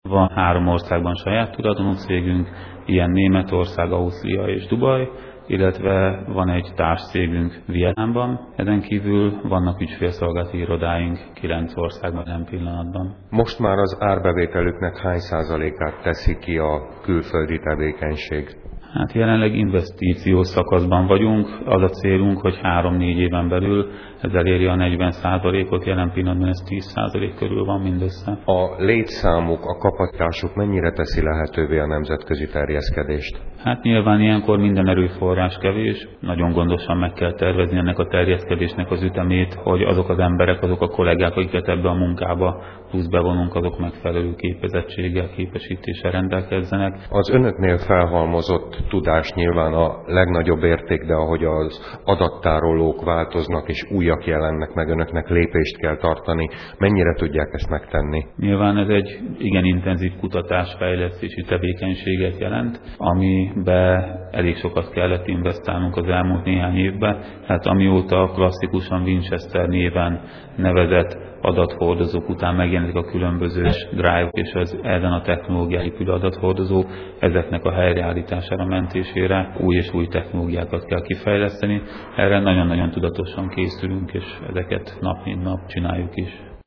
Van 3 országban saját tulajdonú cégünk, ilyen Németország, Ausztria és Dubaj, illetve van egy társcégünk Vietnámban. Ezen kívül vannak ügyfélszolgálati irodáink 9 országban jelen pillanatban. Most már az árbevételüknek hány százalékát teszi ki a külföldi tevékenység? Hát jelenleg investíciós szakaszban vagyunk. Az a célunk, hogy 3-4 éven belül ez eléri a 40%-ot, jelen pillanatban ez 10% körül van mindössze. A létszámuk, a kapacitásuk mennyire teszi lehetővé a nemzetközi terjeszkedést? Hát nyilván ilyenkor minden erőforrás kevés, nagyon gondosan meg kell tervezni ennek a terjeszkedésnek az ütemét, hogy azok az emberek, azok a kollégák, akiket ebbe a munkába plusz bevonunk, azok megfelelő képezettséggel, képesítéssel rendelkezzenek. Az önöknél felhalmozott tudás nyilván a legnagyobb érték, de ahogy az adattárolók változnak és újak jelennek meg, önöknek lépést kell tartani. Mennyire tudják ezt megtenni? Nyilván ez egy igen intenzív kutatásfejlesztési tevékenységet jelent, amibe elég sokat kellett investálnunk az elmúlt néhány évben. Hát amióta klasszikusan Winchester néven nevezett adathordozók után megjelenik a különböző drive és az ezen a technológiai épülő adathordozók, ezeknek a helyreállítására, mentésére új és új technológiákat kell kifejleszteni. Erre nagyon-nagyon tudatosan készülünk, és ezeket nap mint nap csináljuk is.